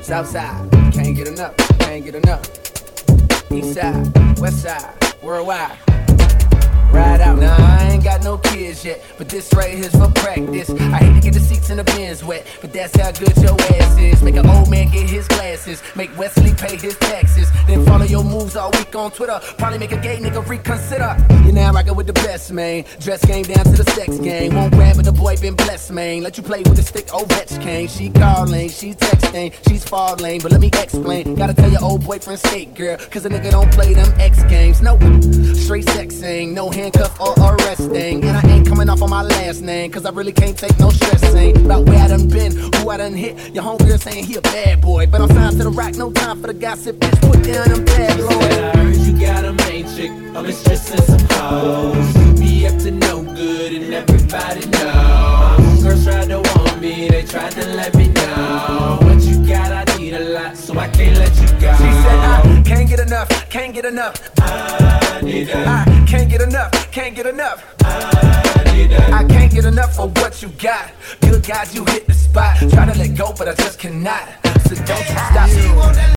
Southside, can't get enough, can't get enough. East side, west side, worldwide. Ride out. Nah, I ain't got no kids yet, but this right here's for practice. I hate to get the seats in the bins wet, but that's how good your ass is. Make an old man get his glasses, make Wesley pay his taxes, then follow your moves all week on Twitter. Probably make a gay nigga reconsider. You now rockin' with the best, man. Dress game down to the sex game. Won't grab it, the boy been blessed, man. Let you play with the stick, Ovechkin. She calling, she texting, she's falling, but let me explain. Gotta tell your old boyfriend skate, girl, cause a nigga don't play them X games. Nope, straight sexing, no handcuff or arresting. And I ain't coming off on my last name, cause I really can't take no stressing about where I done been, who I done hit. Your homegirl saying he a bad boy, but I'm signed to the rock, no time for the gossip. Bitch, put down them bad boys. I heard you got a main chick, a mistress and some hoes. You be up to no good and everybody know. Girls tried to warn me, they tried to let me know. What you got, I need a lot, so I can't let you go. She said I can't get enough, can't get enough. I need her. I can't get enough, can't get enough. I need her. I can't get enough for what you got. Good God, you hit the spot. Try to let go, but I just cannot. So don't you stop.